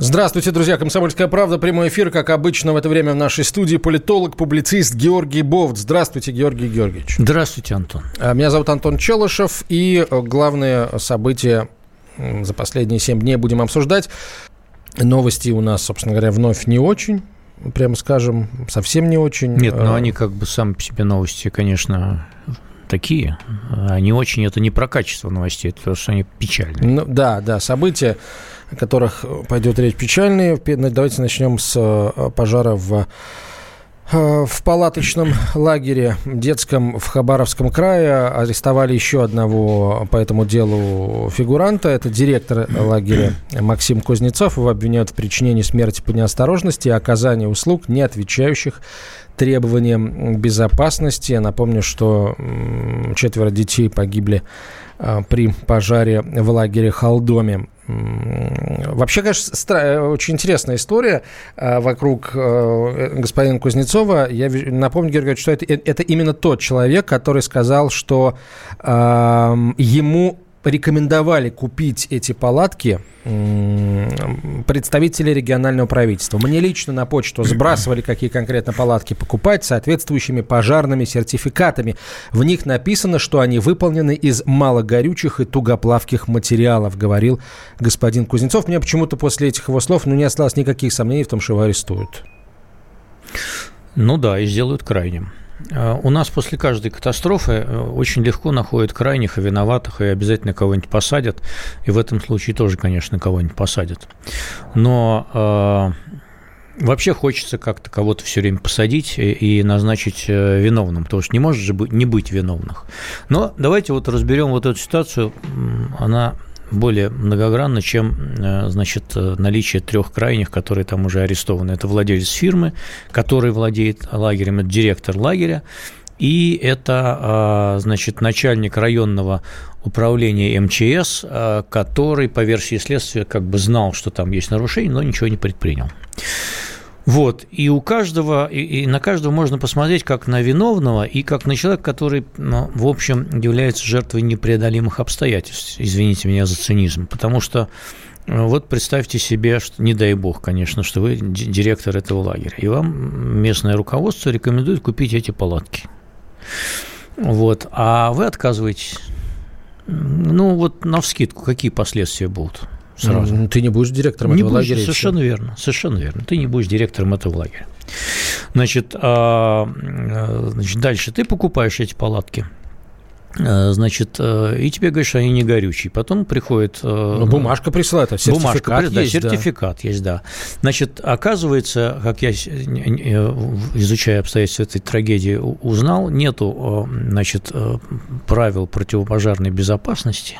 Здравствуйте, друзья. «Комсомольская правда». Прямой эфир, как обычно, в это время в нашей студии политолог, публицист Георгий Бофт. Здравствуйте, Георгий Георгиевич. Здравствуйте, Антон. Меня зовут Антон Челышев. И главные события за последние 7 дней будем обсуждать. Новости у нас, собственно говоря, вновь не очень, прямо скажем, совсем не очень. Нет, но они как бы сами по себе новости, конечно, такие. Они очень, это не про качество новостей, это потому что они печальные. Ну, да, события, о которых пойдет речь, печальные. Давайте начнем с пожара в палаточном лагере детском в Хабаровском крае. Арестовали еще одного по этому делу фигуранта. Это директор лагеря Максим Кузнецов. Его обвиняют в причинении смерти по неосторожности и оказании услуг, не отвечающих требованиям безопасности. Я напомню, что 4 детей погибли при пожаре в лагере Халдоме. Вообще, конечно, очень интересная история вокруг господина Кузнецова. Я напомню, Георгий, что это именно тот человек, который сказал, что ему рекомендовали купить эти палатки представители регионального правительства. Мне лично на почту сбрасывали, какие конкретно палатки покупать, с соответствующими пожарными сертификатами. В них написано, что они выполнены из малогорючих и тугоплавких материалов, говорил господин Кузнецов. Мне почему-то после этих его слов не осталось никаких сомнений в том, что его арестуют. Ну да, и сделают крайним. У нас после каждой катастрофы очень легко находят крайних и виноватых, и обязательно кого-нибудь посадят. И в этом случае тоже, конечно, кого-нибудь посадят. Но вообще хочется как-то кого-то все время посадить и назначить виновным, потому что не может же не быть виновных. Но давайте вот разберем вот эту ситуацию. Она более многогранно, чем, значит, наличие 3 крайних, которые там уже арестованы. Это владелец фирмы, который владеет лагерем, это директор лагеря, и это, значит, начальник районного управления МЧС, который, по версии следствия, как бы знал, что там есть нарушение, но ничего не предпринял. Вот, и у каждого, и на каждого можно посмотреть как на виновного и как на человека, который, в общем, является жертвой непреодолимых обстоятельств. Извините меня за цинизм, потому что вот представьте себе, что, не дай бог, конечно, что вы директор этого лагеря, и вам местное руководство рекомендует купить эти палатки. Вот, а вы отказываетесь. Ну, вот навскидку, какие последствия будут? Сразу. Ты не будешь директором этого лагеря. Совершенно верно. Ты не будешь директором этого лагеря. Значит, дальше ты покупаешь эти палатки. Значит, и тебе говорят, что они не горючие. Потом приходит... бумажка присылает, сертификат есть, да. Значит, оказывается, как я, изучая обстоятельства этой трагедии, узнал, нету, значит, правил противопожарной безопасности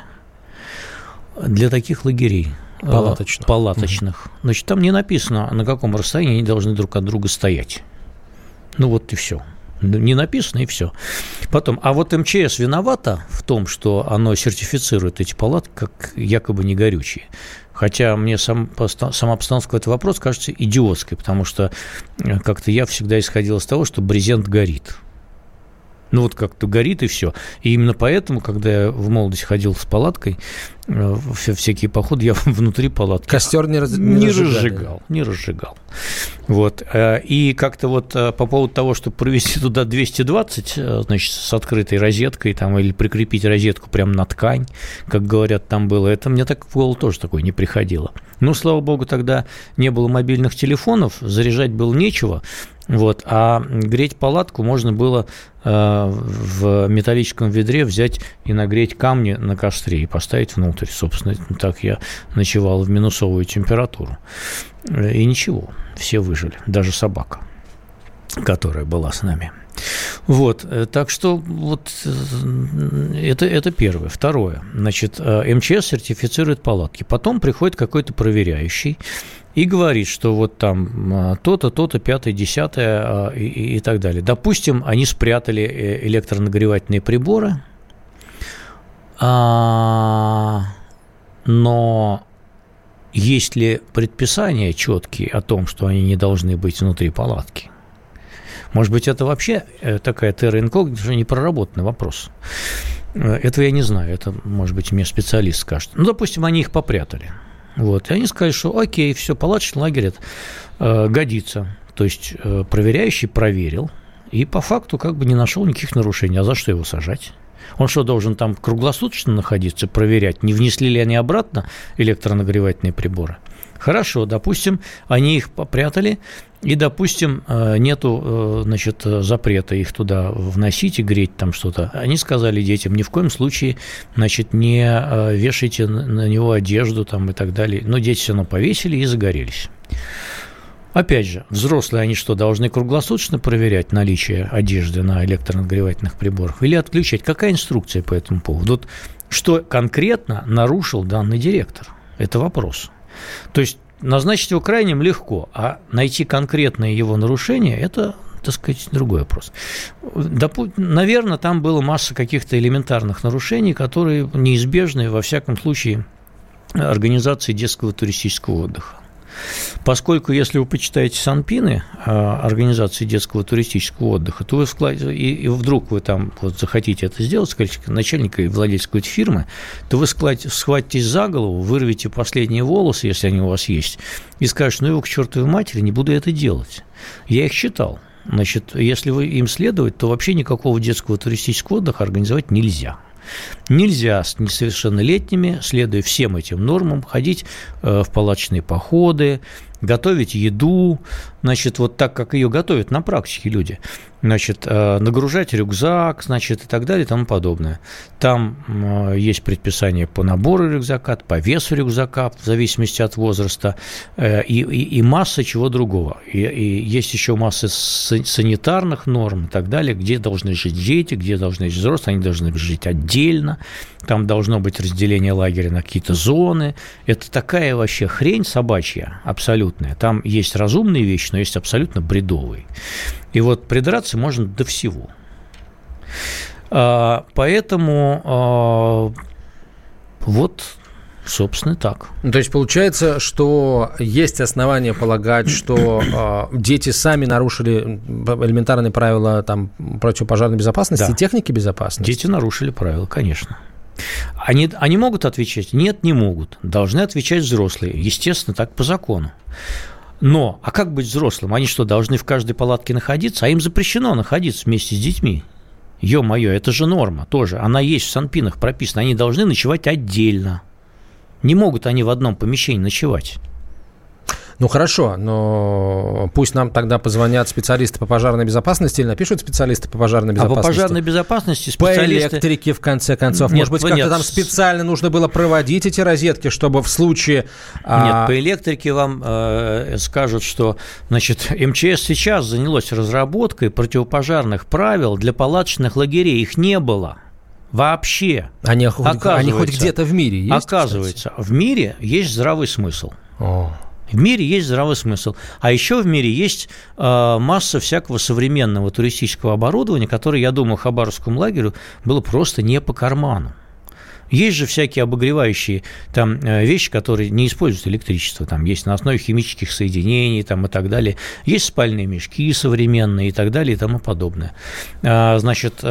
для таких лагерей палаточных. Значит, там не написано, на каком расстоянии они должны друг от друга стоять. Ну вот и все. Не написано, и все. Потом, а вот МЧС виновата в том, что оно сертифицирует эти палатки как якобы не горючие. Хотя мне сама постановка этого вопроса кажется идиотской, потому что как-то я всегда исходил из того, что брезент горит. Ну, вот как-то горит, и все. И именно поэтому, когда я в молодости ходил с палаткой, всякие походы, я внутри палатки костер не разжигал. Вот. И как-то вот по поводу того, чтобы провести туда 220, значит, с открытой розеткой, там, или прикрепить розетку прямо на ткань, как говорят, там было, это мне так в голову тоже такое не приходило. Ну, слава богу, тогда не было мобильных телефонов, заряжать было нечего. Вот, а греть палатку можно было в металлическом ведре взять и нагреть камни на костре и поставить внутрь. Собственно, так я ночевал в минусовую температуру. И ничего, все выжили, даже собака, которая была с нами. Вот, так что вот это первое. Второе, значит, МЧС сертифицирует палатки. Потом приходит какой-то проверяющий и говорит, что вот там то-то, то-то, 5-е, 10-е и так далее. Допустим, они спрятали электронагревательные приборы, но есть ли предписания четкие о том, что они не должны быть внутри палатки? Может быть, это вообще такая терра инкогнита, уже не проработанный вопрос. Этого я не знаю, это, может быть, мне специалист скажет. Ну, допустим, они их попрятали. Вот. И они сказали, что окей, все, палаточный лагерь годится. То есть проверяющий проверил и по факту как бы не нашел никаких нарушений. А за что его сажать? Он что, должен там круглосуточно находиться, проверять, не внесли ли они обратно электронагревательные приборы? Хорошо, допустим, они их попрятали, и, допустим, нету, значит, запрета их туда вносить и греть там что-то. Они сказали детям, ни в коем случае, значит, не вешайте на него одежду там и так далее. Но дети все равно повесили и загорелись. Опять же, взрослые, они что, должны круглосуточно проверять наличие одежды на электронагревательных приборах или отключать? Какая инструкция по этому поводу? Вот что конкретно нарушил данный директор? Это вопрос. То есть назначить его крайним легко, а найти конкретное его нарушение – это, так сказать, другой вопрос. Наверное, там была масса каких-то элементарных нарушений, которые неизбежны, во всяком случае, организации детского туристического отдыха. Поскольку, если вы почитаете санпины организации детского туристического отдыха, то вы и вдруг вы там вот захотите это сделать, скажите начальника и владельца какой-то фирмы, то вы схватитесь за голову, вырвете последние волосы, если они у вас есть, и скажете, ну его к чертовой матери, не буду это делать. Я их читал. Значит, если вы им следовать, то вообще никакого детского туристического отдыха организовать нельзя. Нельзя с несовершеннолетними, следуя всем этим нормам, ходить в палаточные походы, готовить еду, значит, вот так, как ее готовят на практике люди, значит, нагружать рюкзак, значит, и так далее и тому подобное. Там есть предписание по набору рюкзака, по весу рюкзака, в зависимости от возраста, и масса чего другого. И есть еще масса санитарных норм и так далее, где должны жить дети, где должны жить взрослые, они должны жить отдельно, там должно быть разделение лагеря на какие-то зоны. Это такая вообще хрень собачья, абсолютная. Там есть разумные вещи, но есть абсолютно бредовые. И вот придраться можно до всего. Поэтому вот, собственно, так. То есть получается, что есть основания полагать, что дети сами нарушили элементарные правила там, противопожарной безопасности, да, и техники безопасности? Дети нарушили правила, конечно. Они могут отвечать? Нет, не могут. Должны отвечать взрослые. Естественно, так по закону. Но, а как быть взрослым? Они что, должны в каждой палатке находиться? А им запрещено находиться вместе с детьми. Ё-моё, это же норма тоже. Она есть в санпинах прописана. Они должны ночевать отдельно. Не могут они в одном помещении ночевать. Ну, хорошо, но пусть нам тогда позвонят специалисты по пожарной безопасности или напишут специалисты по пожарной безопасности. А по пожарной безопасности специалисты... По электрике, в конце концов. Нет, может быть, как-то там специально нужно было проводить эти розетки, чтобы в случае... Нет, по электрике вам скажут, что, значит, МЧС сейчас занялось разработкой противопожарных правил для палаточных лагерей. Их не было. Вообще. Они хоть где-то в мире есть? Оказывается, кстати, в мире есть здравый смысл. О. В мире есть здравый смысл. А еще в мире есть масса всякого современного туристического оборудования, которое, я думаю, Хабаровскому лагерю было просто не по карману. Есть же всякие обогревающие там вещи, которые не используют электричество. Там есть на основе химических соединений там, и так далее. Есть спальные мешки современные и так далее и тому подобное. Значит,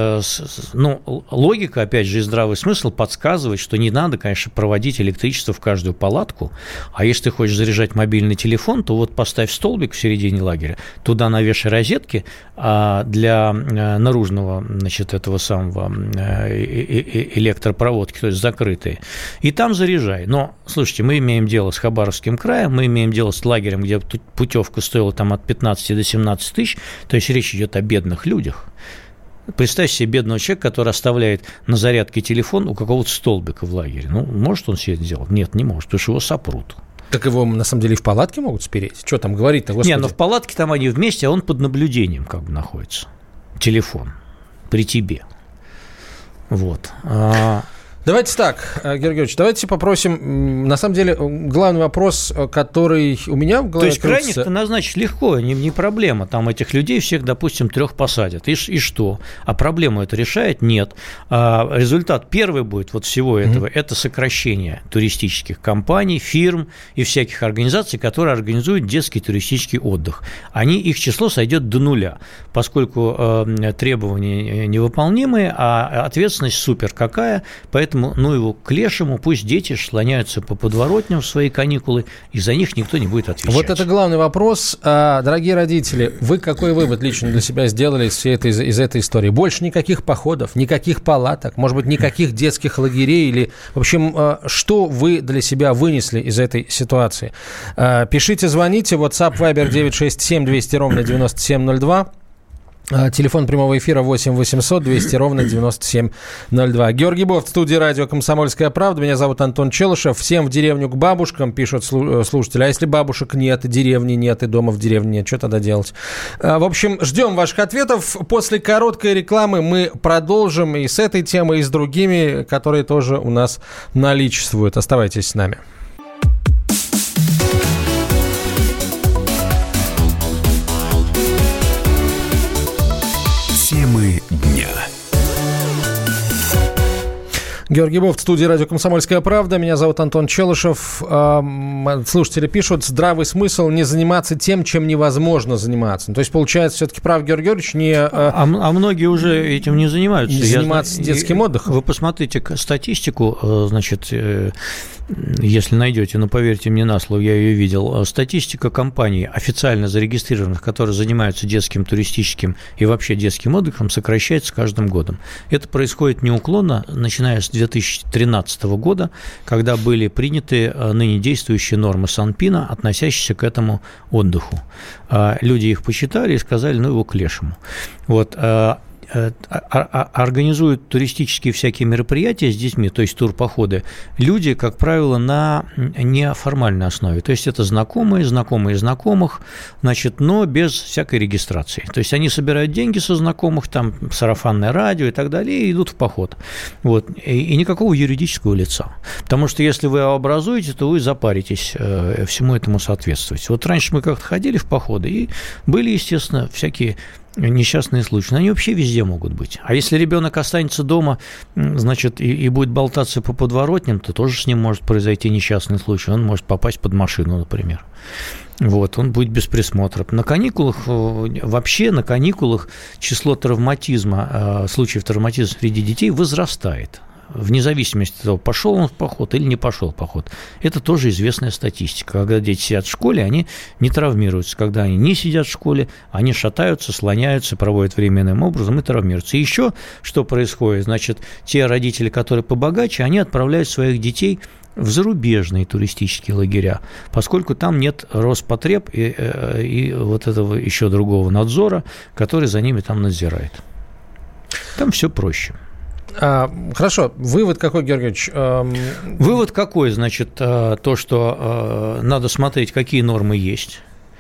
логика, опять же, и здравый смысл подсказывает, что не надо, конечно, проводить электричество в каждую палатку. А если ты хочешь заряжать мобильный телефон, то вот поставь столбик в середине лагеря, туда навешай розетки для наружного, значит, этого самого электропроводки, то есть закрытые, и там заряжай. Но, слушайте, мы имеем дело с Хабаровским краем, мы имеем дело с лагерем, где путевка стоила там от 15 до 17 тысяч, то есть речь идет о бедных людях. Представь себе бедного человека, который оставляет на зарядке телефон у какого-то столбика в лагере. Ну, может он себе это сделать? Нет, не может, потому что его сопрут. Так его, на самом деле, и в палатке могут спереть? Что там говорить-то, господи? Не, но в палатке там они вместе, а он под наблюдением как бы находится. Телефон при тебе. Вот. Давайте так, Георгий Георгиевич, давайте попросим, на самом деле, главный вопрос, который у меня в голове... То есть крайних-то назначить легко, не проблема. Там этих людей всех, допустим, 3 посадят. И что? А проблему это решает? Нет. Результат первый будет вот всего этого, это сокращение туристических компаний, фирм и всяких организаций, которые организуют детский туристический отдых. Их число сойдет до 0, поскольку требования невыполнимые, а ответственность супер какая, поэтому Поэтому, его к лешему, пусть дети слоняются по подворотням в свои каникулы, и за них никто не будет отвечать. Вот это главный вопрос. Дорогие родители, вы какой вывод лично для себя сделали из этой истории? Больше никаких походов, никаких палаток, может быть, никаких детских лагерей? Или, в общем, что вы для себя вынесли из этой ситуации? Пишите, звоните. WhatsApp, Viber 967 200 ровно 9702. Телефон прямого эфира 8 800 200 ровно 9702. Георгий Бофт, в студии радио «Комсомольская правда». Меня зовут Антон Челышев. Всем в деревню к бабушкам, пишут слушатели. А если бабушек нет, и деревни нет, и дома в деревне нет, что тогда делать? В общем, ждем ваших ответов. После короткой рекламы мы продолжим и с этой темой, и с другими, которые тоже у нас наличествуют. Оставайтесь с нами. Темы дня. Георгий Бофт, в студии радио «Комсомольская правда». Меня зовут Антон Челышев. Слушатели пишут: здравый смысл не заниматься тем, чем невозможно заниматься. То есть, получается, все-таки прав Георгий Георгиевич не... А многие уже этим не занимаются. Не заниматься детским отдыхом. Вы посмотрите статистику, значит, если найдете, но поверьте мне на слово, я ее видел. Статистика компаний, официально зарегистрированных, которые занимаются детским, туристическим и вообще детским отдыхом, сокращается с каждым годом. Это происходит неуклонно, начиная с 2013 года, когда были приняты ныне действующие нормы Санпина, относящиеся к этому отдыху. Люди их посчитали и сказали, его к лешему. Вот. Организуют туристические всякие мероприятия с детьми, то есть турпоходы, люди, как правило, на неформальной основе. То есть это знакомые знакомых, значит, но без всякой регистрации. То есть они собирают деньги со знакомых, там сарафанное радио и так далее, и идут в поход. Вот. И никакого юридического лица. Потому что если вы его образуете, то вы запаритесь всему этому соответствовать. Вот раньше мы как-то ходили в походы, и были, естественно, всякие несчастные случаи. Но они вообще везде могут быть. А если ребенок останется дома, значит, и будет болтаться по подворотням, то тоже с ним может произойти несчастный случай. Он может попасть под машину, например. Вот, он будет без присмотра. На каникулах число травматизма, случаев травматизма среди детей возрастает. Вне зависимости от того, пошел он в поход или не пошел в поход. Это тоже известная статистика. Когда дети сидят в школе, они не травмируются. Когда они не сидят в школе, они шатаются, слоняются, проводят время иным образом и травмируются. И еще что происходит? Значит, те родители, которые побогаче, они отправляют своих детей в зарубежные туристические лагеря, поскольку там нет Роспотреб и вот этого еще другого надзора, который за ними там надзирает. Там все проще. Хорошо. Вывод какой, Георгий Георгиевич? Вывод какой? Значит, то, что надо смотреть, какие нормы есть.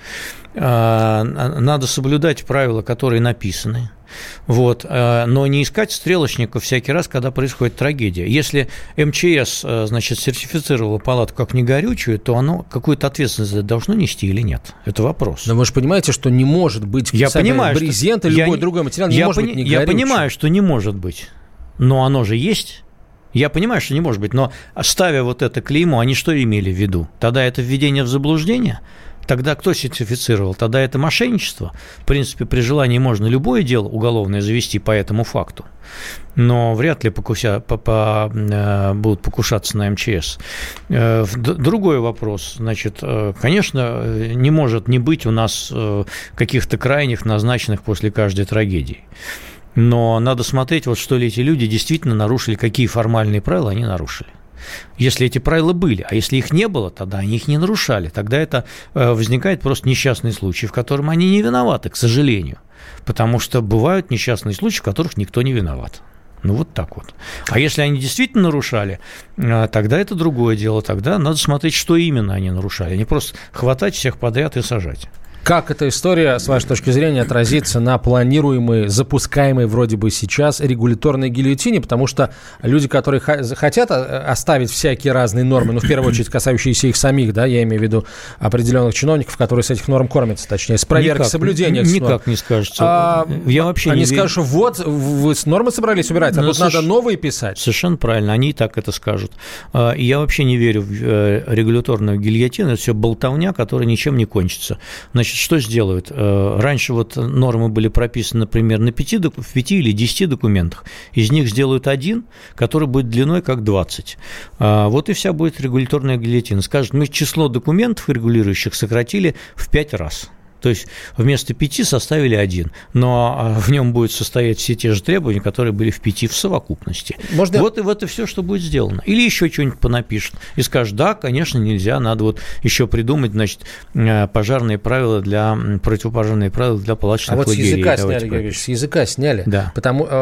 Надо соблюдать правила, которые написаны. Вот. Но не искать стрелочников всякий раз, когда происходит трагедия. Если МЧС, значит, сертифицировало палатку как негорючую, то оно какую-то ответственность должно нести или нет? Это вопрос. Но вы же понимаете, что не может быть брезент или любой другой материал не может быть негорючим. Я понимаю, что не может быть. Но оно же есть. Я понимаю, что не может быть, но ставя вот это клеймо, они что имели в виду? Тогда это введение в заблуждение? Тогда кто сертифицировал? Тогда это мошенничество. В принципе, при желании можно любое дело уголовное завести по этому факту, но вряд ли будут покушаться на МЧС. Другой вопрос. Значит, конечно, не может не быть у нас каких-то крайних, назначенных после каждой трагедии. Но надо смотреть, вот что ли эти люди действительно нарушили, какие формальные правила они нарушили. Если эти правила были, а если их не было, тогда они их не нарушали. Тогда это возникает просто несчастный случай, в котором они не виноваты, к сожалению. Потому что бывают несчастные случаи, в которых никто не виноват. Ну, вот так вот. А если они действительно нарушали, тогда это другое дело. Тогда надо смотреть, что именно они нарушали. Не просто хватать всех подряд и сажать. Как эта история, с вашей точки зрения, отразится на планируемой, запускаемой вроде бы сейчас регуляторной гильотине? Потому что люди, которые хотят оставить всякие разные нормы, ну, в первую очередь, касающиеся их самих, да, я имею в виду определенных чиновников, которые с этих норм кормятся, точнее, с проверкой соблюдения. Никак не скажется. Я вообще они скажут, что вот, вы нормы собрались убирать, а тут надо новые писать. Совершенно правильно, они и так это скажут. И я вообще не верю в регуляторную гильотину, это все болтовня, которая ничем не кончится. Значит, значит, что сделают? Раньше вот нормы были прописаны, например, в 5 или 10 документах. Из них сделают один, который будет длиной как 20. Вот и вся будет регуляторная гильотина. Скажут, мы число документов регулирующих сократили в 5 раз. То есть вместо 5 составили 1, но в нем будут состоять все те же требования, которые были в 5 в совокупности. Вот и это все, что будет сделано. Или еще что-нибудь понапишут и скажут, да, конечно, нельзя, надо вот еще придумать, значит, противопожарные правила для палаточных лагерей. С языка сняли. Да.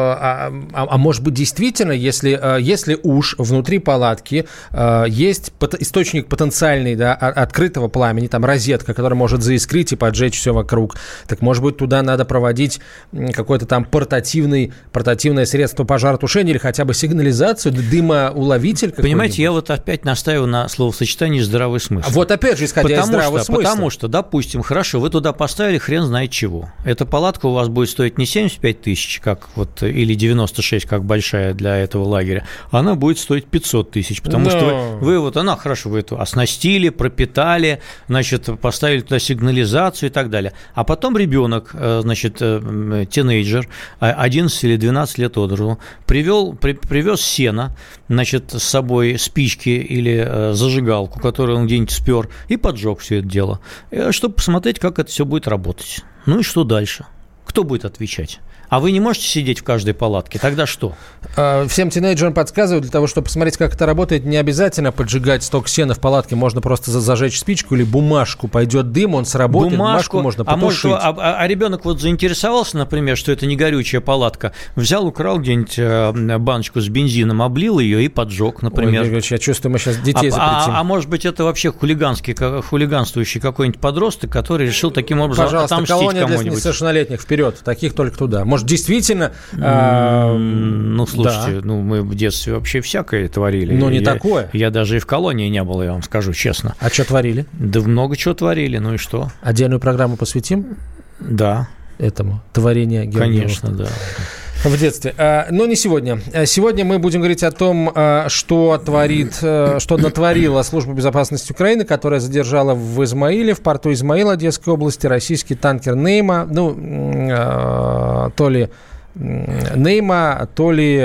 Может быть, действительно, если уж внутри палатки есть источник потенциальный, да, открытого пламени, там розетка, которая может заискрить и поджечь все вокруг. Так, может быть, туда надо проводить какое-то там портативное средство пожаротушения или хотя бы сигнализацию, дымоуловитель какой-нибудь? Понимаете, я вот опять настаиваю на словосочетании «здравый смысл». Вот опять же, исходя из здравого смысла. Потому что, допустим, хорошо, вы туда поставили хрен знает чего. Эта палатка у вас будет стоить не 75 тысяч, или 96, как большая для этого лагеря, она будет стоить 500 тысяч, потому что вы эту оснастили, пропитали, значит, поставили туда сигнализацию и так далее. А потом ребенок, значит, тинейджер, 11 или 12 лет от роду, привез сено, значит, с собой спички или зажигалку, которую он где-нибудь спер, и поджег все это дело, чтобы посмотреть, как это все будет работать. Ну и что дальше? Кто будет отвечать? А вы не можете сидеть в каждой палатке? Тогда что? Всем тинейджерам подсказывают, для того, чтобы посмотреть, как это работает, не обязательно поджигать сток сена в палатке. Можно просто зажечь спичку или бумажку. Пойдет дым, он сработает, бумажку можно потушить. А ребенок вот заинтересовался, например, что это не горючая палатка, взял, украл где-нибудь баночку с бензином, облил ее и поджег, например. Ой, я чувствую, мы сейчас детей запретим. А может быть, это вообще хулиганствующий какой-нибудь подросток, который решил таким образом отомстить кому-нибудь. Пожалуйста, колония для несовершеннолетних, вперед, таких только туда. Может, действительно... Слушайте, мы в детстве вообще всякое творили. Но не такое. Я даже и в колонии не был, я вам скажу честно. А что творили? Да много чего творили, ну и что? Отдельную программу посвятим? Да. Этому, творение Георгия. Конечно, да. В детстве. Но не сегодня. Сегодня мы будем говорить о том, что натворила Служба безопасности Украины, которая задержала в Измаиле, в порту Измаила Одесской области, российский танкер Нейма. То ли Нейма, то ли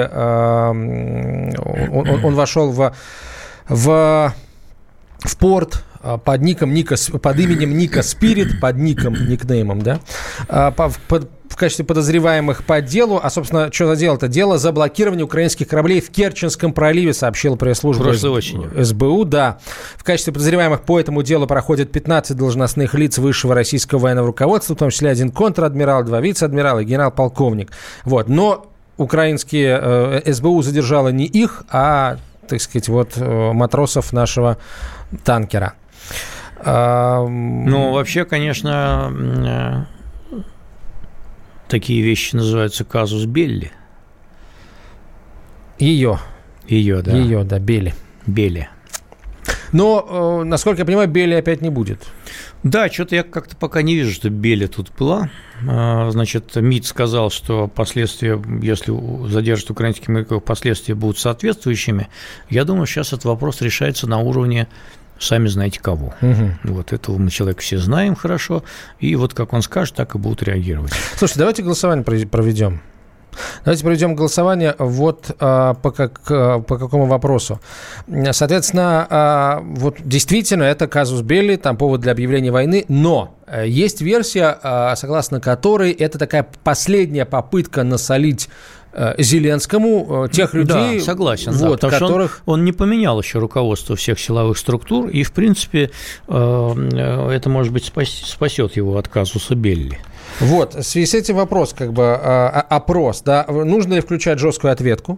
он вошел в порт под именем Ника Спирит, под никнеймом, да, в качестве подозреваемых по делу. А, собственно, что за дело-то? Дело за блокирование украинских кораблей в Керченском проливе, сообщила пресс-служба СБУ. Да. В качестве подозреваемых по этому делу проходят 15 должностных лиц высшего российского военного руководства, в том числе 1 контр-адмирал, 2 вице-адмирала и генерал-полковник. Вот. Но украинские СБУ задержала не их, а, так сказать, матросов нашего танкера. Вообще, конечно, такие вещи называются казус белли. Ее, да, Белли. Но, насколько я понимаю, Белли опять не будет. Да, что-то я как-то пока не вижу, что Белли тут была. Значит, МИД сказал, что последствия, если задержат украинских моряков, последствия будут соответствующими. Я думаю, сейчас этот вопрос решается на уровне сами знаете кого. Угу. Этого мы человека все знаем хорошо, и как он скажет, так и будут реагировать. Слушайте, давайте голосование проведем. Давайте проведем голосование по какому вопросу. Соответственно, действительно, это казус белли, там повод для объявления войны, но есть версия, согласно которой это такая последняя попытка насолить Зеленскому тех людей, да, согласен, потому что он не поменял еще руководство всех силовых структур, и, в принципе, это, может быть, спасет его от казуса белли. В связи с этим вопрос, опрос, да, нужно ли включать жесткую ответку?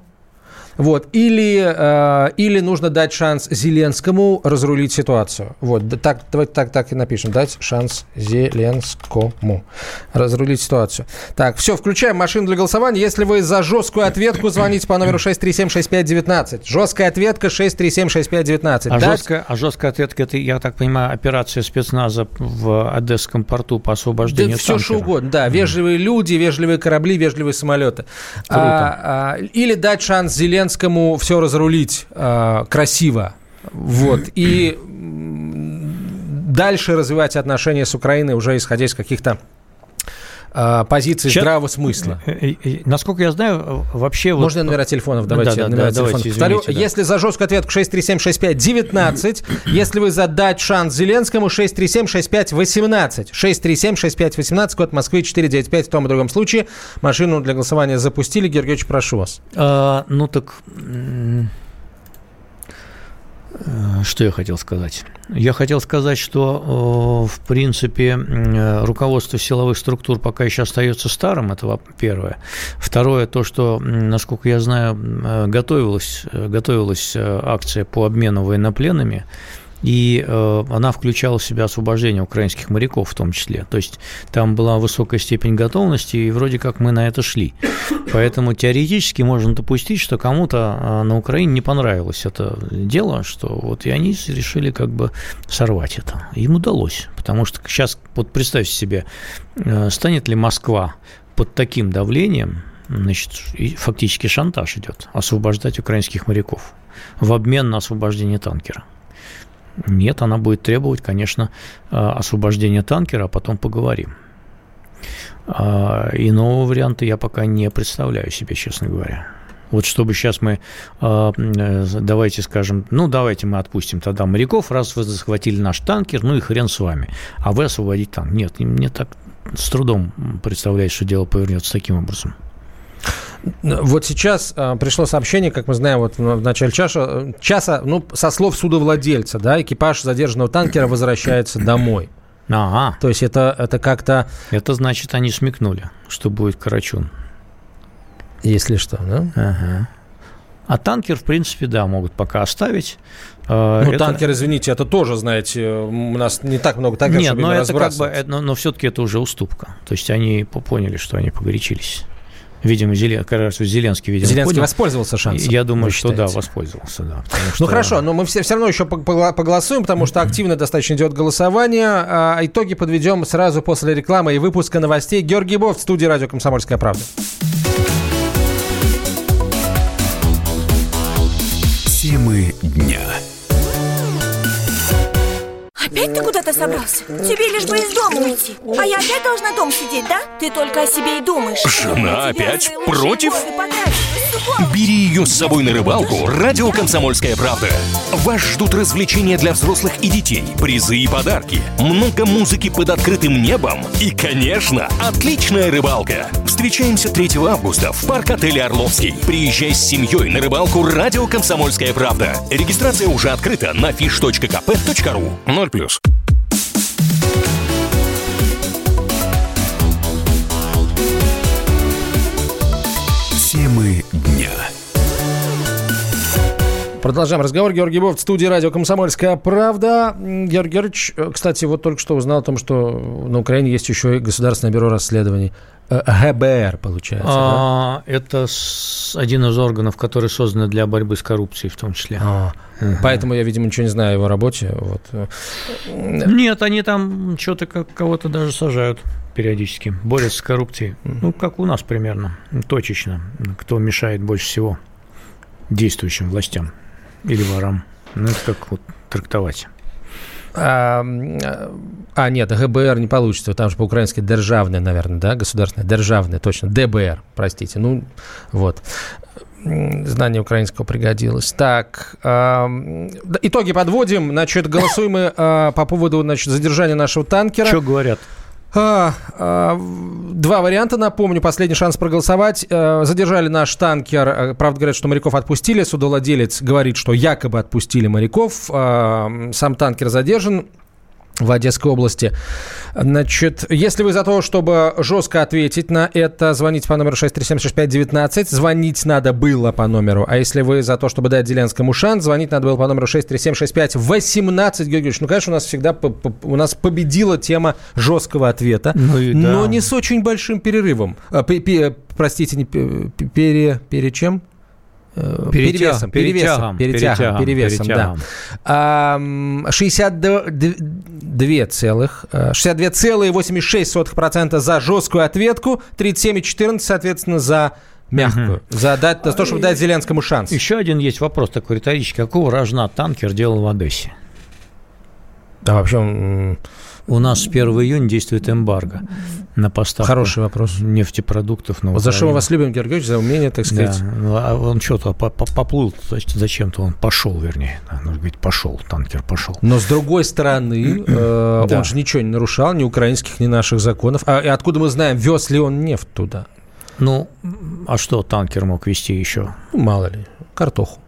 Или нужно дать шанс Зеленскому разрулить ситуацию. Давайте так и напишем. Дать шанс Зеленскому разрулить ситуацию. Так, все, включаем машину для голосования. Если вы за жесткую ответку, звоните по номеру 637-6519. Жесткая ответка 637-6519. А жесткая ответка, это, я так понимаю, операция спецназа в Одесском порту по освобождению танкера. Да, все что угодно, да. Вежливые люди, вежливые корабли, вежливые самолеты. Или дать шанс Зеленскому все разрулить красиво. И дальше развивать отношения с Украиной, уже исходя из каких-то позиции здравого смысла. Насколько я знаю, вообще... Можно номера телефонов? Давайте. Повторю, если за жесткую ответку 637-65-19, если вы за дать шанс Зеленскому 637-65-18. 637-65-18, код Москвы 495. В том и другом случае машину для голосования запустили. Георгий Георгиевич, прошу вас. Что я хотел сказать? Я хотел сказать, что, в принципе, руководство силовых структур пока еще остается старым, это первое. Второе, то, что, насколько я знаю, готовилась акция по обмену военнопленными, и она включала в себя освобождение украинских моряков в том числе. То есть там была высокая степень готовности, и вроде как мы на это шли. Поэтому теоретически можно допустить, что кому-то на Украине не понравилось это дело, что вот и они решили как бы сорвать это. Им удалось, потому что сейчас, вот представьте себе, станет ли Москва под таким давлением, значит, фактически шантаж идет, освобождать украинских моряков в обмен на освобождение танкера. Нет, она будет требовать, конечно, освобождения танкера, а потом поговорим. Иного варианта я пока не представляю себе, честно говоря. Вот чтобы сейчас мы, давайте скажем, давайте мы отпустим тогда моряков, раз вы захватили наш танкер, и хрен с вами, а вы освободите танк. Нет, мне так с трудом представляется, что дело повернется таким образом. Вот сейчас пришло сообщение, как мы знаем, вот в начале часа, со слов судовладельца, да, экипаж задержанного танкера возвращается домой. Ага. То есть это как-то... Это значит, они смекнули, что будет Карачун. Если что, да? Ага. А танкер, в принципе, да, могут пока оставить. Танкер, извините, это тоже, знаете, у нас не так много танкеров, чтобы ими разбрасывать. Но все-таки это уже уступка. То есть они поняли, что они погорячились. Видимо, Зеленский понял. Воспользовался шансом. Я думаю, что да, воспользовался, да. Хорошо, но мы все равно еще поголосуем, потому что активно достаточно идет голосование. Итоги подведем сразу после рекламы и выпуска новостей. Георгий Бофт в студии «Радио Комсомольская правда». Темы дня. Опять ты куда-то собрался? Тебе лишь бы из дома уйти. А я опять должна дома сидеть, да? Ты только о себе и думаешь. Жена опять против? Бери ее с собой на рыбалку. Радио «Комсомольская правда». Вас ждут развлечения для взрослых и детей, призы и подарки, много музыки под открытым небом и, конечно, отличная рыбалка. Встречаемся 3 августа в парк-отеле «Орловский». Приезжай с семьей на рыбалку. Радио «Комсомольская правда». Регистрация уже открыта на fish.kp.ru. 0+. Темы дня. Продолжаем разговор. Георгий Бофт в студии «Радио Комсомольская правда». Георгий Георгиевич, кстати, вот только что узнал о том, что на Украине есть еще и Государственное бюро расследований. ГБР, получается. Да? Это один из органов, который создан для борьбы с коррупцией в том числе. Поэтому я, видимо, ничего не знаю о его работе. Вот. Нет, они там что-то кого-то даже сажают периодически. Борются с коррупцией. Как у нас примерно. Точечно. Кто мешает больше всего действующим властям или ворам. Это как вот трактовать. Нет, ГБР не получится. Там же по-украински державное, наверное, да? Государственное, державное, точно. ДБР, простите. Вот. Знание украинского пригодилось. Так, итоги подводим. Значит, голосуем мы по поводу, задержания нашего танкера. Что говорят? 2 варианта, напомню, последний шанс проголосовать. Задержали наш танкер. Правда, говорят, что моряков отпустили. Судовладелец говорит, что якобы отпустили моряков. Сам танкер задержан в Одесской области. Значит, если вы за то, чтобы жестко ответить на это, звоните по номеру 637-65-19. Звонить надо было по номеру. А если вы за то, чтобы дать Зеленскому шанс, звонить надо было по номеру 637-65-18. Георгий Георгиевич, конечно, у нас всегда победила тема жесткого ответа, но не с очень большим перерывом. Простите, чем? Перевесом, да. 62,86% за жесткую ответку, 37,14%, соответственно, за мягкую. За то, чтобы дать Зеленскому шанс. Еще один есть вопрос такой риторический. Какого рожна танкер делал в Одессе? А вообще... У нас с 1 июня действует эмбарго на поставку. Хороший вопрос. Нефтепродуктов на Украину. Вот за что мы вас любим, Георгий Георгиевич, за умение, так сказать. Да. А он что-то поплыл, зачем-то он пошел, вернее. Нужно говорить, пошел, танкер пошел. Но, с другой стороны, он же ничего не нарушал, ни украинских, ни наших законов. А откуда мы знаем, вез ли он нефть туда? Ну, а что танкер мог везти еще? Ну, мало ли. Картоху.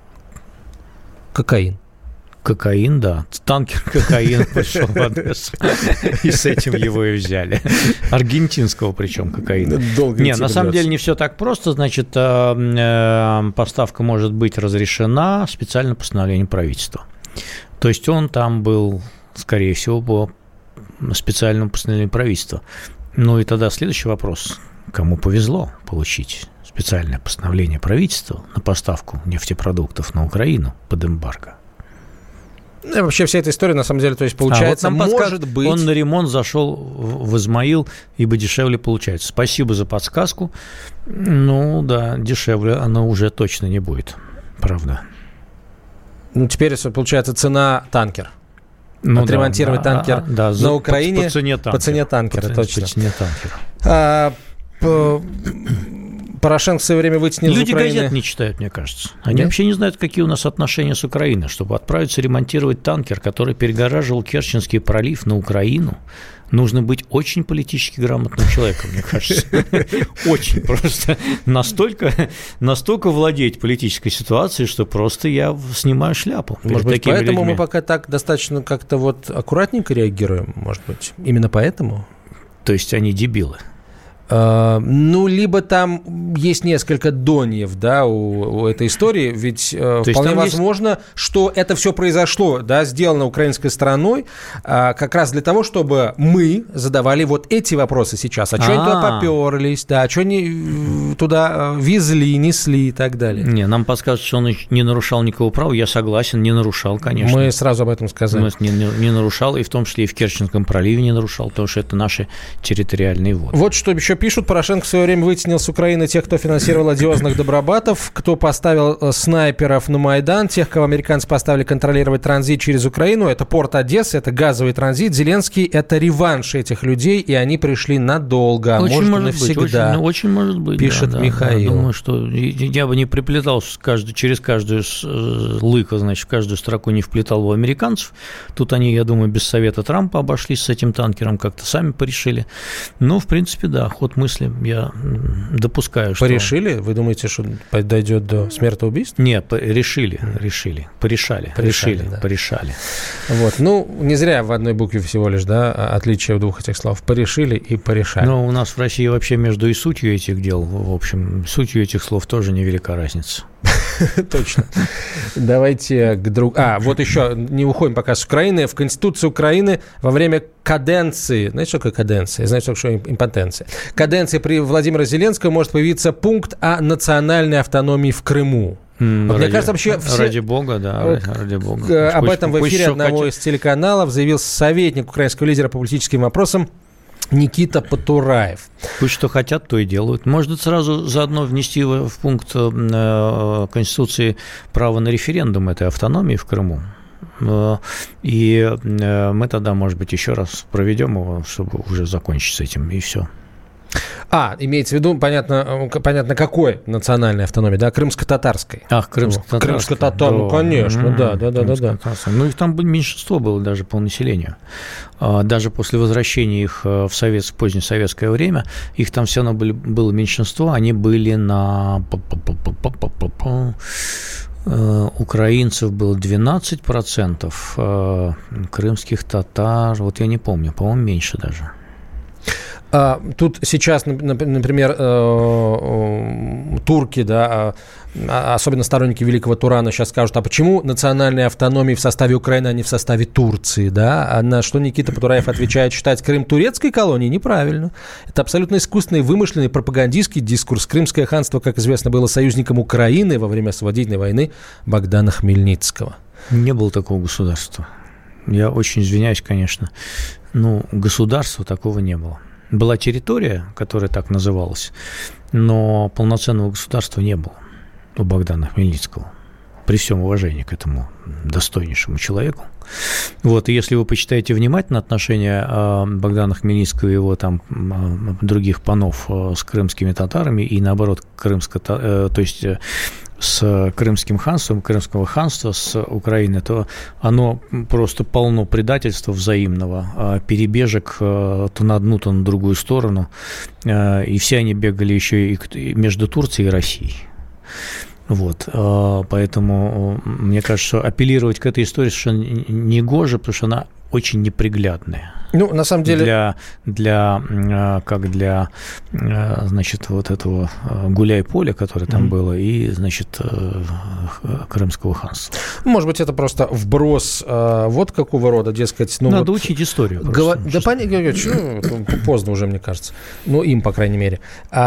Кокаин. Кокаин, да. Танкер кокаин пришел в Одессу. И с этим его и взяли. Аргентинского причем кокаина. Нет, на самом деле не все так просто. Значит, поставка может быть разрешена специальным постановлением правительства. То есть он там был, скорее всего, по специальному постановлению правительства. Ну и тогда следующий вопрос. Кому повезло получить специальное постановление правительства на поставку нефтепродуктов на Украину под эмбарго? Вообще вся эта история, на самом деле, то есть, получается, вот может быть... Он на ремонт зашел в Измаил, ибо дешевле получается. Спасибо за подсказку. Ну, да, дешевле оно уже точно не будет. Правда. Ну, теперь, получается, цена танкер. Ну, отремонтировать танкер на Украине по цене танкера. Точно. По цене танкера. Порошенко в свое время вытеснил из Украины... Люди газет не читают, мне кажется. Они вообще не знают, какие у нас отношения с Украиной. Чтобы отправиться ремонтировать танкер, который перегораживал Керченский пролив на Украину, нужно быть очень политически грамотным человеком, мне кажется. Очень просто. Настолько владеть политической ситуацией, что просто я снимаю шляпу. Может быть, поэтому мы пока так достаточно как-то вот аккуратненько реагируем, может быть. Именно поэтому? То есть они дебилы. Ну, либо там есть несколько доньев, да, у этой истории, ведь вполне возможно, что это все произошло, да, сделано украинской стороной как раз для того, чтобы мы задавали вот эти вопросы сейчас. А что они туда поперлись, да, а что они туда везли, несли и так далее. Не, нам подсказывают, что он не нарушал никакого права, я согласен, не нарушал, конечно. Мы сразу об этом сказали. Не нарушал, и в том числе и в Керченском проливе не нарушал, потому что это наши территориальные воды. Вот что еще пишут. Порошенко в свое время вытеснил с Украины тех, кто финансировал одиозных добробатов, кто поставил снайперов на Майдан, тех, кого американцы поставили контролировать транзит через Украину. Это порт Одессы, это газовый транзит. Зеленский – это реванш этих людей, и они пришли надолго, очень может навсегда. Очень может быть, пишет Михаил. Да, думаю, что я бы не приплетал через каждую лыко, значит, в каждую строку не вплетал бы американцев. Тут они, я думаю, без совета Трампа обошлись с этим танкером, как-то сами порешили. Ну, в принципе, да, ход мысли я допускаю, что... Порешили? Вы думаете, что дойдет до смертоубийства? Нет, решили. Порешали. Вот. Ну, не зря в одной букве всего лишь, да, отличие в двух этих слов. Порешили и порешали. Но у нас в России вообще между и сутью этих дел, в общем, сутью этих слов тоже невелика разница. Точно. Давайте к другому. Вот еще не уходим пока с Украины. В Конституции Украины во время каденции, знаете, что такое каденция? Знаете, что импотенция? Каденции при Владимире Зеленском может появиться пункт о национальной автономии в Крыму. Мне кажется, вообще все... Ради бога, да, ради бога. Об этом в эфире одного из телеканалов заявил советник украинского лидера по политическим вопросам Никита Потураев. Пусть что хотят, то и делают. Можно сразу заодно внести в пункт Конституции право на референдум этой автономии в Крыму. И мы тогда, может быть, еще раз проведем его, чтобы уже закончить с этим, и все. Имеется в виду, понятно, какой национальной автономии, да, крымско-татарской. Крымско-татарской. Крымско-татар, ну, конечно, да. Ну, их там меньшинство было даже по населению. Даже после возвращения их в позднее советское время, их там все равно было меньшинство, они были на... Украинцев было 12%, крымских татар, вот я не помню, по-моему, меньше даже. Тут сейчас, например, турки, да, особенно сторонники Великого Турана сейчас скажут, а почему национальной автономии в составе Украины, а не в составе Турции, да? А на что Никита Потураев отвечает, считать Крым турецкой колонией неправильно. Это абсолютно искусственный, вымышленный пропагандистский дискурс. Крымское ханство, как известно, было союзником Украины во время освободительной войны Богдана Хмельницкого. Не было такого государства. Я очень извиняюсь, конечно. Государства такого не было. Была территория, которая так называлась, но полноценного государства не было у Богдана Хмельницкого. при всем уважении к этому достойнейшему человеку. Вот, и если вы почитаете внимательно отношения Богдана Хмельницкого и его там других панов с крымскими татарами и, наоборот, то есть с Крымским ханством, Крымского ханства с Украиной, то оно просто полно предательства взаимного, перебежек то на одну, то на другую сторону, и все они бегали еще и между Турцией и Россией. Вот, поэтому мне кажется, что апеллировать к этой истории совершенно негоже, потому что она очень неприглядная. Ну, на самом деле... Для значит, вот этого гуляй-поля, которое там было, и, значит, Крымского ханства. Может быть, это просто вброс вот какого рода, дескать... Ну, надо вот, учить историю. Да, понятно, поздно уже, мне кажется. Ну, им, по крайней мере.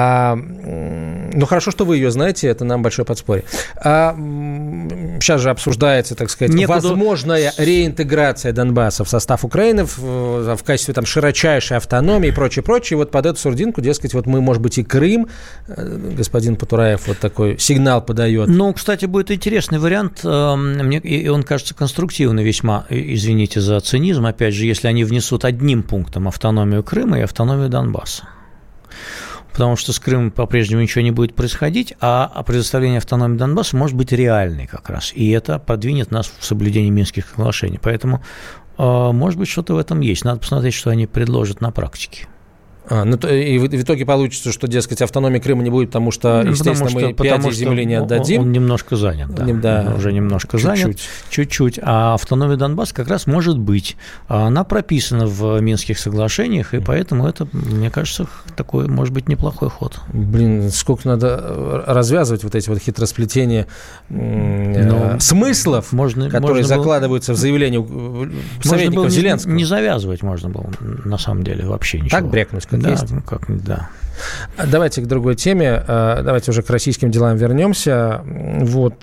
Ну, хорошо, что вы ее знаете, это нам большое подспорье. Сейчас же обсуждается, так сказать, возможная реинтеграция Донбасса в состав Украины в качестве там широчайшей автономии и прочее. И вот под эту сурдинку, дескать, вот мы, может быть, и Крым, господин Потураев вот такой сигнал подает. Ну, кстати, будет интересный вариант, и он кажется конструктивный весьма, извините за цинизм, опять же, если они внесут одним пунктом автономию Крыма и автономию Донбасса. Потому что с Крымом по-прежнему ничего не будет происходить, а предоставление автономии Донбасса может быть реальной как раз. И это подвинет нас в соблюдение Минских соглашений. Поэтому, может быть, что-то в этом есть. Надо посмотреть, что они предложат на практике. И в итоге получится, что, дескать, автономии Крыма не будет, потому что, естественно, мы пяди земли не отдадим. Он немножко занят, да. Он уже немножко занят. Чуть-чуть. А автономия Донбасса как раз может быть. Она прописана в Минских соглашениях, и поэтому это, мне кажется, такой, может быть, неплохой ход. Блин, сколько надо развязывать вот эти вот хитросплетения смыслов, которые закладываются в заявлении советников Зеленского. Не завязывать можно было, на самом деле, вообще ничего. Так брякнуть, как да, есть. Да. Давайте к другой теме. Давайте уже к российским делам вернемся. Вот.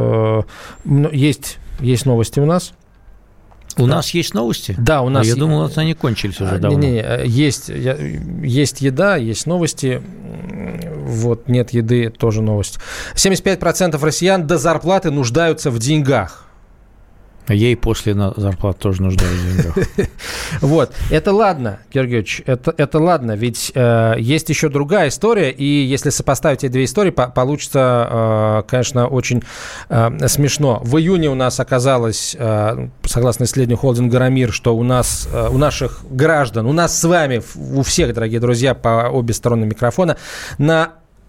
Есть новости у нас. У нас есть новости? Да, у нас. Я думал, они кончились уже давно. Есть еда, есть новости. Вот, нет еды, тоже новость. 75% россиян до зарплаты нуждаются в деньгах. Ей после зарплаты тоже нуждаются в деньгах. Вот, это ладно, Георгий Георгиевич, это ладно, ведь есть еще другая история, и если сопоставить эти две истории, получится, конечно, очень смешно. В июне у нас оказалось, согласно исследованию холдинга «Рамир», что у наших граждан, у нас с вами, у всех, дорогие друзья, по обе стороны микрофона, на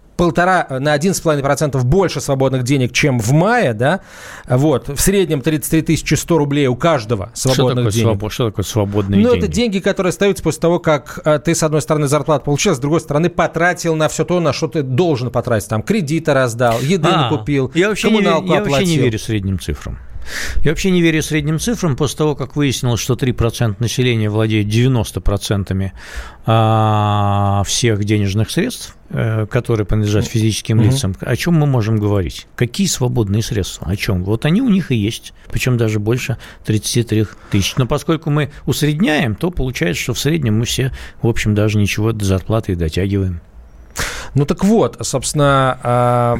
11,5% больше свободных денег, чем в мае, да, вот, в среднем 33 100 рублей у каждого свободных денег. Что такое свободные деньги? Ну, это деньги, которые остаются после того, как ты, с одной стороны, зарплату получил, с другой стороны, потратил на все то, на что ты должен потратить, там, кредиты раздал, еды накупил, коммуналку оплатил. Я вообще не верю средним цифрам. Я вообще не верю средним цифрам после того, как выяснилось, что 3% населения владеет 90% всех денежных средств, которые принадлежат физическим лицам. О чем мы можем говорить? Какие свободные средства? О чем? Вот они у них и есть, причем даже больше 33 тысяч. Но поскольку мы усредняем, то получается, что в среднем мы все, в общем, даже ничего до зарплаты и дотягиваем. Ну так вот, собственно,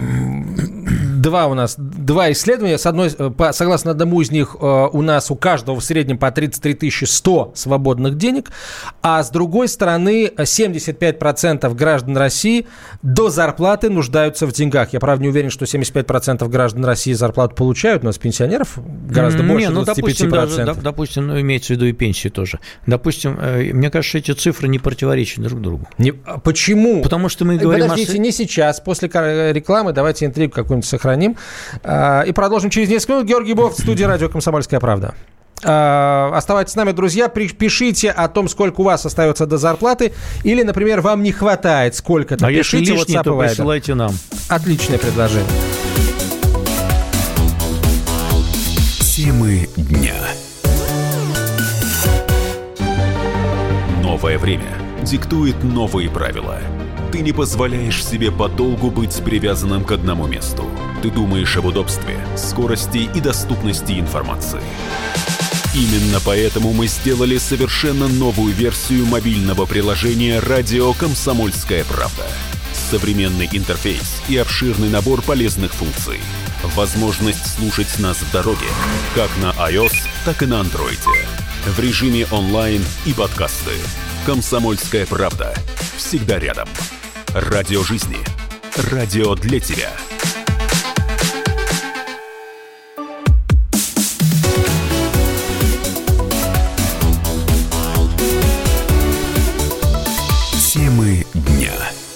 два исследования. Согласно одному из них, у нас у каждого в среднем по 33 100 свободных денег, а с другой стороны 75% граждан России до зарплаты нуждаются в деньгах. Я, правда, не уверен, что 75% граждан России зарплату получают, у нас пенсионеров гораздо больше 25%. Допустим, имеется в виду и пенсии тоже. Допустим, мне кажется, эти цифры не противоречат друг другу. Почему? Потому что мы говорим... Подождите, не сейчас, после рекламы, давайте интригу какую-нибудь сохраним. И продолжим через несколько минут. Георгий Бофт, в студии «Радио Комсомольская правда». Оставайтесь с нами, друзья. Пишите о том, сколько у вас остается до зарплаты. Или, например, вам не хватает сколько-то. Пишите, если лишнее, то присылайте нам. Отличное предложение. Темы дня. Новое время диктует новые правила. Ты не позволяешь себе подолгу быть привязанным к одному месту. Ты думаешь об удобстве, скорости и доступности информации. Именно поэтому мы сделали совершенно новую версию мобильного приложения «Радио Комсомольская правда». Современный интерфейс и обширный набор полезных функций. Возможность слушать нас в дороге, как на iOS, так и на Android. В режиме онлайн и подкасты. «Комсомольская правда». Всегда рядом. Радио жизни. Радио для тебя. Темы дня.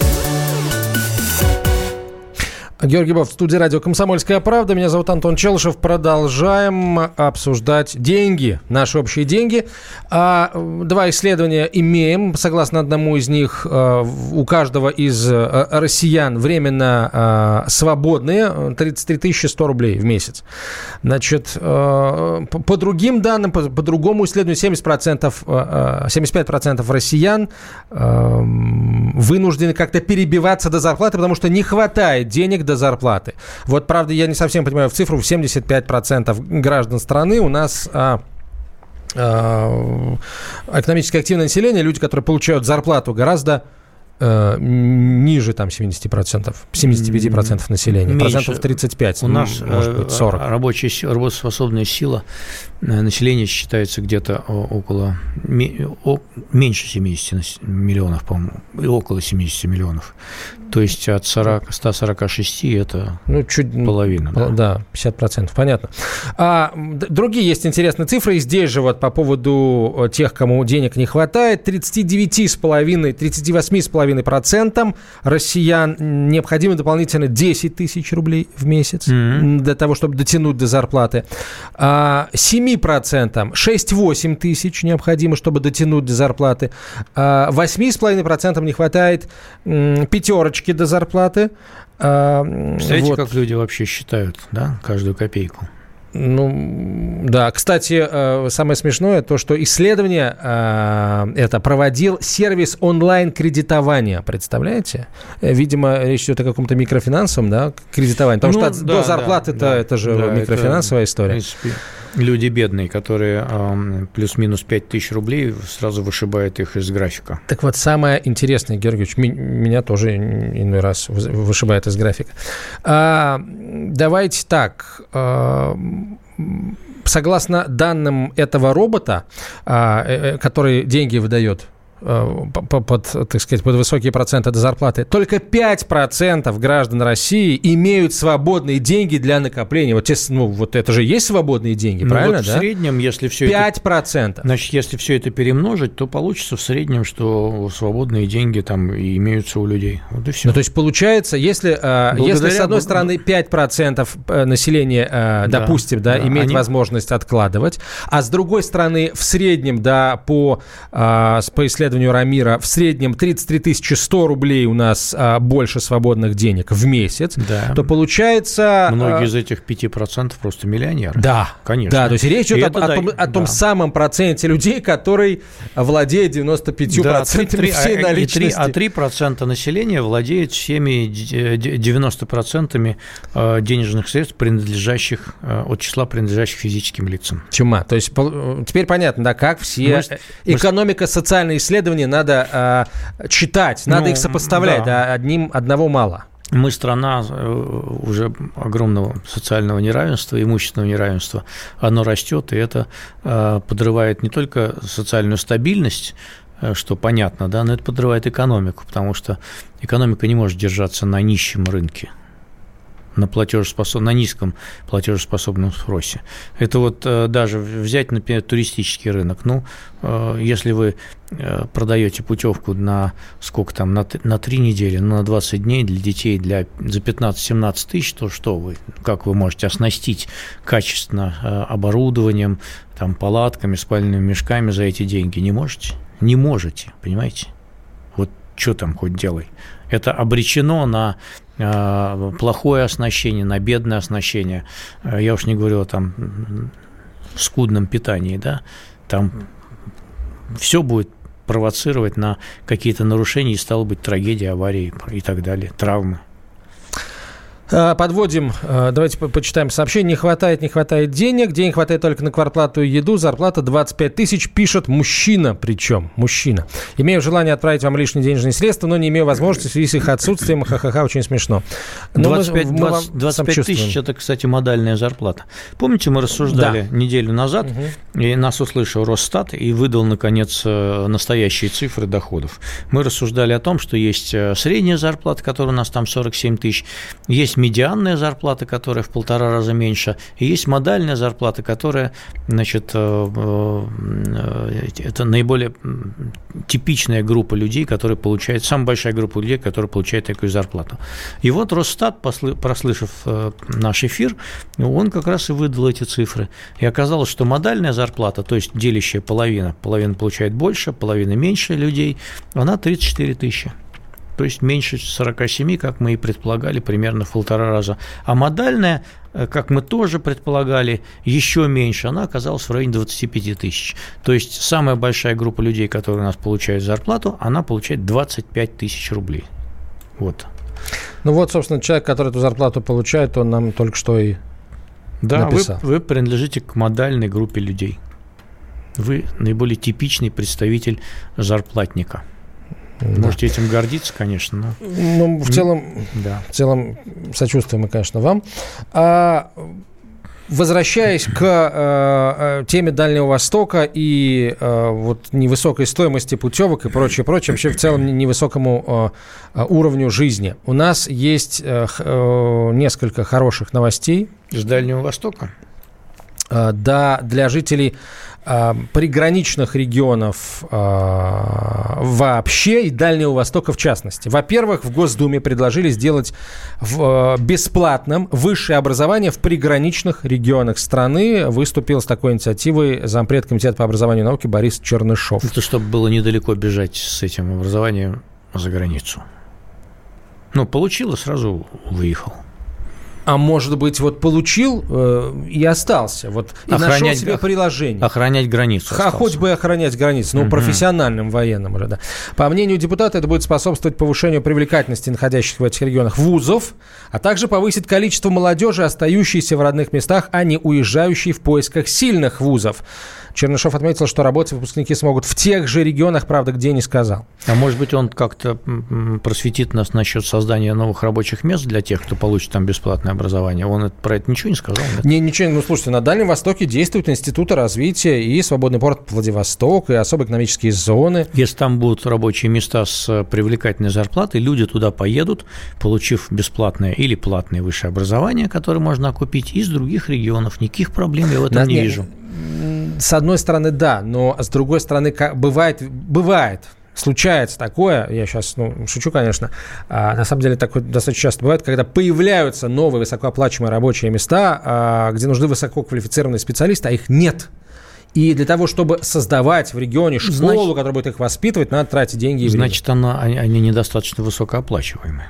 Георгий Бофт, в студии радио «Комсомольская правда». Меня зовут Антон Челышев. Продолжаем обсуждать деньги, наши общие деньги. Два исследования имеем. Согласно одному из них, у каждого из россиян временно свободные 33 100 рублей в месяц. Значит, по другим данным, по другому исследованию, 75% россиян вынуждены как-то перебиваться до зарплаты, потому что не хватает денег до зарплаты. Вот, правда, я не совсем понимаю в цифру, 75% граждан страны у нас экономически активное население, люди, которые получают зарплату гораздо ниже там 70%, 75% населения, меньше, процентов 35, у нас, может быть, 40. Работоспособная сила населения считается где-то меньше 70 миллионов, по-моему, и около 70 миллионов. То есть от 146 это чуть половина. Да, 50%, понятно. Другие есть интересные цифры. И здесь же вот по поводу тех, кому денег не хватает, 38,5% россиян необходимо дополнительно 10 тысяч рублей в месяц для того, чтобы дотянуть до зарплаты. 7% 6-8 тысяч необходимо, чтобы дотянуть до зарплаты. 8,5% не хватает пятерочки до зарплаты. Представляете, как люди вообще считают, да, каждую копейку? Да. Кстати, самое смешное то, что исследование это проводил сервис онлайн-кредитования. Представляете? Видимо, речь идет о каком-то микрофинансовом, кредитовании. Потому что до зарплаты это же микрофинансовая история. В принципе, люди бедные, которые плюс-минус 5 тысяч рублей, сразу вышибают их из графика. Так вот, самое интересное, Георгиевич, меня тоже иной раз вышибает из графика. Давайте так. Согласно данным этого робота, который деньги выдает под высокие проценты до зарплаты, только 5% граждан России имеют свободные деньги для накопления. Вот это же есть свободные деньги, правильно? В среднем, если все 5%. Значит, если все это перемножить, то получится в среднем, что свободные деньги там и имеются у людей. Вот и все. То есть получается, если с одной стороны 5% населения, допустим, имеет возможность откладывать, а с другой стороны в среднем, по исследованию Рамира, в среднем 33 100 рублей у нас больше свободных денег в месяц, то получается... Многие из этих 5% просто миллионеры. Да, конечно. Да, то есть речь идет о том самом проценте людей, который владеет 95% всей наличности. А 3% населения владеет всеми 90% денежных средств, принадлежащих от числа принадлежащих физическим лицам. Чума. То есть теперь понятно, как все... Экономика, социальные исследования надо читать, надо их сопоставлять, одного мало. Мы страна уже огромного социального неравенства, имущественного неравенства. Оно растет, и это подрывает не только социальную стабильность, что понятно, но это подрывает экономику, потому что экономика не может держаться на нищем рынке, на низком платежеспособном спросе. Это вот даже взять, например, туристический рынок. Если вы продаете путевку на 3 недели, на 20 дней для детей за 15-17 тысяч, то как вы можете оснастить качественно оборудованием, палатками, спальными мешками за эти деньги? Не можете? Не можете, понимаете? Вот что там хоть делай. Это обречено на плохое оснащение, на бедное оснащение. Я уж не говорю о скудном питании, Там все будет провоцировать на какие-то нарушения, и стало быть трагедии, аварии и так далее, травмы. Подводим, давайте почитаем сообщение. Не хватает денег хватает только на квартплату и еду. Зарплата 25 тысяч, пишет мужчина, причем мужчина. Имею желание отправить вам лишние денежные средства, но не имею возможности в связи с их отсутствием. Ха-ха-ха, очень смешно. 25 тысяч – это, кстати, модальная зарплата. Помните, мы рассуждали неделю назад, и нас услышал Росстат и выдал, наконец, настоящие цифры доходов. Мы рассуждали о том, что есть средняя зарплата, которая у нас там 47 тысяч, есть медианная зарплата, которая в 1,5 раза меньше, и есть модальная зарплата, которая, значит, это наиболее типичная группа людей, которые получают, самая большая группа людей, которые получают такую зарплату. И вот Росстат, прослышав наш эфир, он как раз и выдал эти цифры. И оказалось, что модальная зарплата, то есть делящая половина получает больше, половина меньше людей, она 34 тысячи. То есть меньше 47, как мы и предполагали, примерно в 1,5 раза. А модальная, как мы тоже предполагали, еще меньше, она оказалась в районе 25 тысяч. То есть самая большая группа людей, которые у нас получают зарплату, она получает 25 тысяч рублей. Вот. Ну вот, собственно, человек, который эту зарплату получает, он нам только что и написал. Да, вы принадлежите к модальной группе людей. Вы наиболее типичный представитель зарплатника. Можете этим гордиться, конечно. Но в целом сочувствуем мы, конечно, вам. Возвращаясь к теме Дальнего Востока и вот невысокой стоимости путевок и прочее, вообще в целом невысокому уровню жизни. У нас есть несколько хороших новостей. С Дальнего Востока? Да, для жителей приграничных регионов вообще и Дальнего Востока в частности. Во-первых, в Госдуме предложили сделать бесплатным высшее образование в приграничных регионах страны. Выступил с такой инициативой зампред комитета по образованию и науке Борис Чернышов. Это чтобы было недалеко бежать с этим образованием за границу. Получил и сразу выехал. А может быть, вот получил и остался. Вот и нашел себе приложение. Охранять границу. Хоть бы охранять границу, профессиональным военным уже, да. По мнению депутата, это будет способствовать повышению привлекательности находящихся в этих регионах вузов, а также повысить количество молодежи, остающейся в родных местах, а не уезжающей в поисках сильных вузов. Чернышов отметил, что работать выпускники смогут в тех же регионах, правда, где не сказал. А может быть, он как-то просветит нас насчет создания новых рабочих мест для тех, кто получит там бесплатное образование? Он про это ничего не сказал? Нет? Ничего. Слушайте, на Дальнем Востоке действуют институты развития и свободный порт Владивосток, и особо экономические зоны. Если там будут рабочие места с привлекательной зарплатой, люди туда поедут, получив бесплатное или платное высшее образование, которое можно окупить из других регионов. Никаких проблем я в этом не вижу. С одной стороны, да, но с другой стороны, бывает, случается такое, я сейчас шучу, конечно, на самом деле такое достаточно часто бывает, когда появляются новые высокооплачиваемые рабочие места, где нужны высококвалифицированные специалисты, а их нет. И для того, чтобы создавать в регионе школу, которая будет их воспитывать, надо тратить деньги и время. Значит, они недостаточно высокооплачиваемые.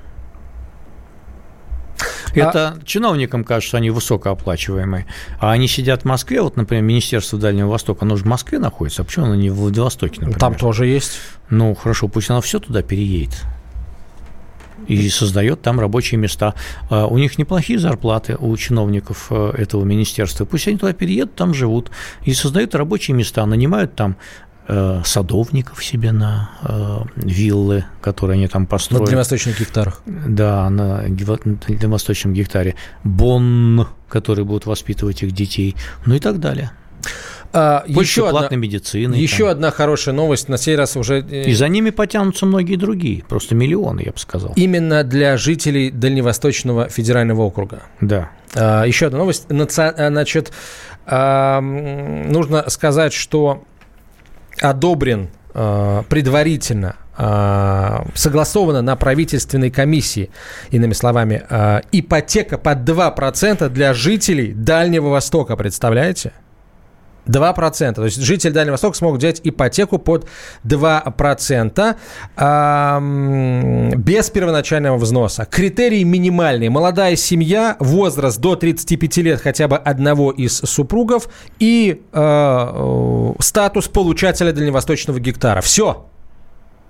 Это чиновникам кажется, что они высокооплачиваемые, а они сидят в Москве, вот, например, Министерство Дальнего Востока, оно же в Москве находится, а почему оно не в Владивостоке, например? Там тоже есть. Хорошо, пусть оно все туда переедет и создает там рабочие места. У них неплохие зарплаты у чиновников этого министерства, пусть они туда переедут, там живут и создают рабочие места, нанимают там садовников себе на виллы, которые они там построили. На дальневосточных гектарах. Да, на дальневосточном гектаре. Бонн, которые будут воспитывать их детей, и так далее. Больше платной медицины. Еще одна хорошая новость, на сей раз уже... И за ними потянутся многие другие, просто миллионы, я бы сказал. Именно для жителей Дальневосточного федерального округа. Да. Еще одна новость. Значит, нужно сказать, что одобрен предварительно, согласовано на правительственной комиссии, иными словами, ипотека под 2% для жителей Дальнего Востока, представляете? 2%. То есть жители Дальнего Востока смогут взять ипотеку под 2% без первоначального взноса. Критерии минимальные. Молодая семья, возраст до 35 лет хотя бы одного из супругов и статус получателя дальневосточного гектара. Все.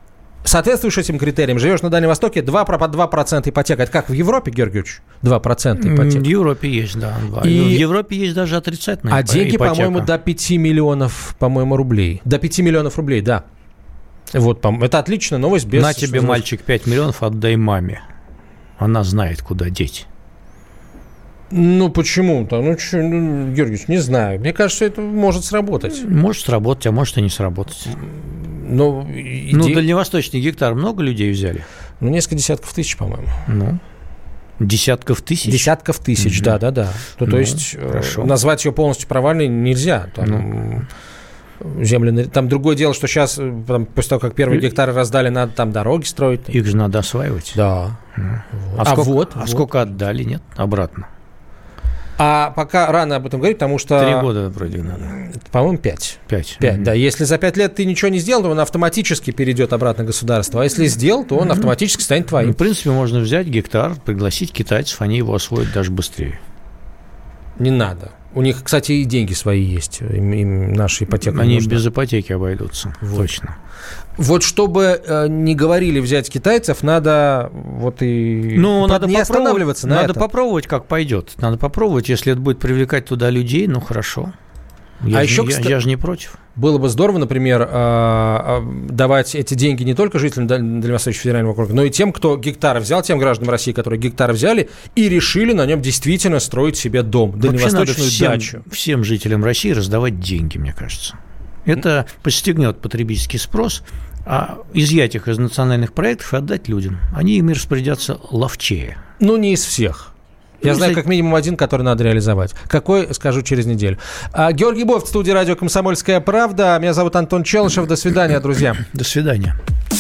соответствуешь этим критериям, живешь на Дальнем Востоке, 2% ипотека. Это как в Европе, Георгиевич? 2% ипотека. В Европе есть, да. В Европе есть даже отрицательная ипотека. А деньги, по-моему, до 5 миллионов, по-моему, рублей. До 5 миллионов рублей, да. Вот, это отличная новость. На тебе, мальчик, 5 миллионов отдай маме. Она знает, куда деть. Ну, почему-то? Георгиевич, не знаю. Мне кажется, это может сработать. Может сработать, а может и не сработать. Дальневосточный гектар много людей взяли? Несколько десятков тысяч, по-моему. Десятков тысяч? Десятков тысяч, да. То есть назвать ее полностью провальной нельзя. Земли, там другое дело, что сейчас, после того, как первые гектары раздали, надо там дороги строить. Их же надо осваивать. Да. Сколько отдали, нет? Обратно. А пока рано об этом говорить, потому что... 3 года вроде надо. По-моему, 5. 5, да. Если за 5 лет ты ничего не сделал, то он автоматически перейдет обратно к государству. А если сделал, то он автоматически станет твоим. В принципе, можно взять гектар, пригласить китайцев, они его освоят даже быстрее. Не надо. У них, кстати, и деньги свои есть. Им наша ипотека Они без ипотеки обойдутся. Точно. Вот чтобы не говорили взять китайцев, надо не останавливаться на этом. Надо попробовать, как пойдет. Надо попробовать, если это будет привлекать туда людей, хорошо. Я же не против. Было бы здорово, например, давать эти деньги не только жителям Дальневосточного федерального округа, но и тем, кто гектары взял, тем гражданам России, которые гектары взяли и решили на нем действительно строить себе дом, дальневосточную дачу. Всем жителям России раздавать деньги, мне кажется. Это подстегнет потребительский спрос, а изъять их из национальных проектов и отдать людям. Они ими распорядятся ловчее. Не из всех. Я знаю как минимум один, который надо реализовать. Какой, скажу через неделю. Георгий Бофт, в студии радио «Комсомольская правда». Меня зовут Антон Челышев. До свидания, друзья. До свидания.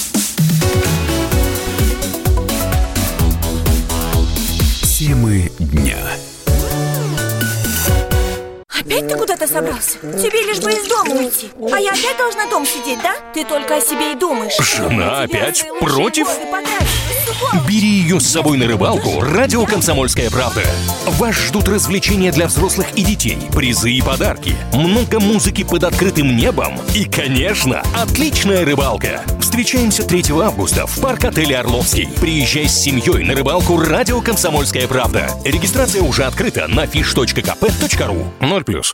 Темы дня. Опять ты куда-то собрался? Тебе лишь бы из дома уйти. А я опять должна дома сидеть, да? Ты только о себе и думаешь. Жена опять против? Бери ее с собой на рыбалку. Радио «Комсомольская правда». Вас ждут развлечения для взрослых и детей, призы и подарки, много музыки под открытым небом и, конечно, отличная рыбалка. Встречаемся 3 августа в парк-отеле «Орловский». Приезжай с семьей на рыбалку. Радио «Комсомольская правда». Регистрация уже открыта на fish.kp.ru. 0+.